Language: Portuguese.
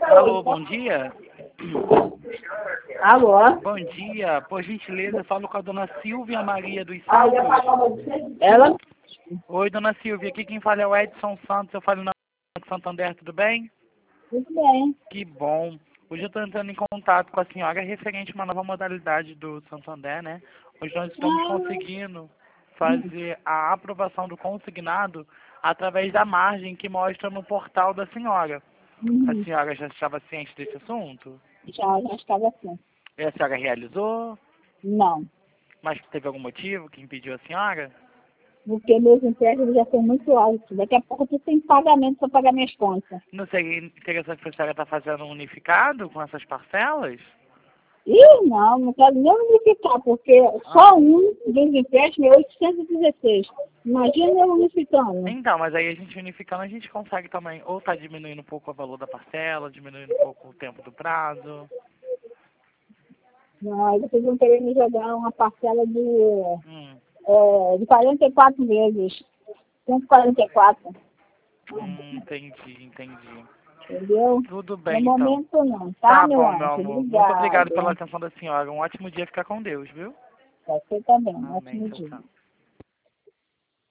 Alô, bom dia. Alô? Bom dia. Por gentileza, eu falo com a dona Silvia Maria dos Santos. Ela? Oi, dona Silvia. Aqui quem fala é o Edson Santos. Eu falo na de Santander, tudo bem? Tudo bem. Que bom. Hoje eu estou entrando em contato com a senhora referente a uma nova modalidade do Santander, né? Hoje nós estamos conseguindo fazer a aprovação do consignado através da margem que mostra no portal da senhora. A Uhum. senhora já estava ciente desse assunto? Já estava assim. E a senhora realizou? Não, Mas teve algum motivo que impediu a senhora? porque meus empréstimos já são muito altos. Daqui a pouco eu estou sem pagamento para pagar minhas contas. Não seria interessante a senhora estar fazendo um unificado com essas parcelas? Não quero nem unificar, porque só um dos empréstimos é 816. Imagina eu unificando. Então, mas aí a gente unificando, a gente consegue também, ou tá diminuindo um pouco o valor da parcela, diminuindo um pouco o tempo do prazo. Não, aí vocês vão querer me jogar uma parcela Hum, de 44 meses. 144. entendi. Entendeu? Tudo No bem, então. momento não, tá, Tá meu bom, meu anjo? amor. Muito obrigado pela Obrigada. atenção da senhora. Um ótimo dia, fica com Deus, viu? Você também. Amém, Ótimo tchau, dia. tchau.